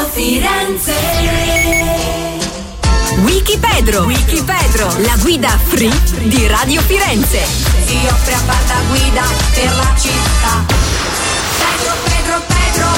Firenze. Wikipedro, la guida free di Radio Firenze. Si offre a far da guida per la città. Pedro,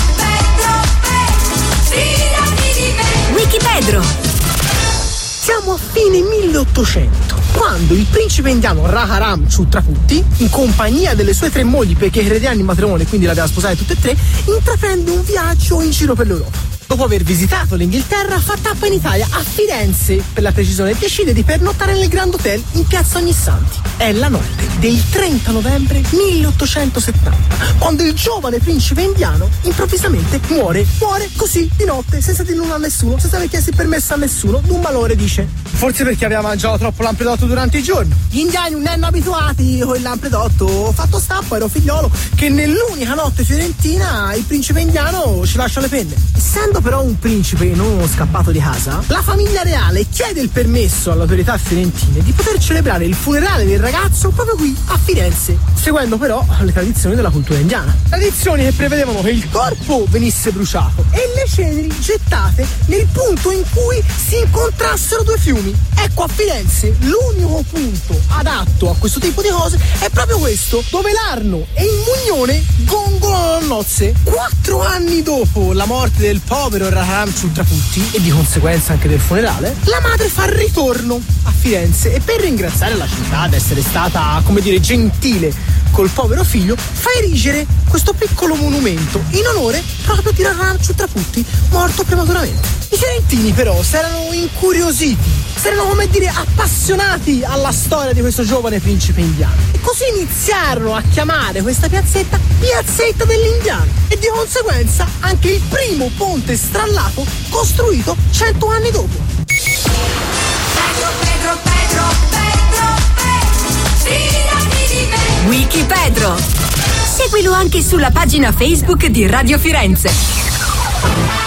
fidati di me. Wikipedro. Siamo a fine 1800, quando il principe indiano Rajaram Chhatrapati, in compagnia delle sue 3 mogli, perché erediani in matrimonio e quindi le aveva sposate tutte e 3, intraprende un viaggio in giro per l'Europa. Dopo aver visitato l'Inghilterra, fa tappa in Italia, a Firenze, per la precisione, e decide di pernottare nel Grand Hotel in piazza Ognissanti. È la notte del 30 novembre 1870, quando il giovane principe indiano improvvisamente muore così di notte, senza dire nulla a nessuno, senza aver chiesto il permesso a nessuno. D'un malore, dice. Forse perché aveva mangiato troppo lampredotto durante il giorno. Gli indiani non erano abituati con il lampredotto. Fatto stappo, ero figliolo, che nell'unica notte fiorentina il principe indiano ci lascia le penne. Essendo però un principe e non uno scappato di casa, la famiglia reale chiede il permesso alle autorità fiorentine di poter celebrare il funerale del ragazzo proprio qui a Firenze, seguendo però le tradizioni della cultura indiana. Tradizioni che prevedevano che il corpo venisse bruciato e le ceneri gettate nel punto in cui si incontrassero 2 fiumi. Ecco, a Firenze l'unico punto adatto a questo tipo di cose è proprio questo, dove l'Arno e il Mugnone gongolano a nozze. 4 anni dopo la morte del povero Rajaram Chhatrapati e di conseguenza anche del funerale, la madre fa ritorno a Firenze e per ringraziare la città di essere stata, come dire, gentile col povero figlio, fa erigere questo piccolo monumento in onore proprio di Rajaram Chhatrapati, morto prematuramente. I fiorentini però si erano incuriositi, si erano, come dire, appassionati alla storia di questo giovane principe indiano e così iniziarono a chiamare questa piazzetta Piazzetta dell'Indiano e di conseguenza anche il primo ponte strallato costruito 100 anni dopo. Pedro, fidati di me. Wikipedro. Seguilo anche sulla pagina Facebook di Radio Firenze.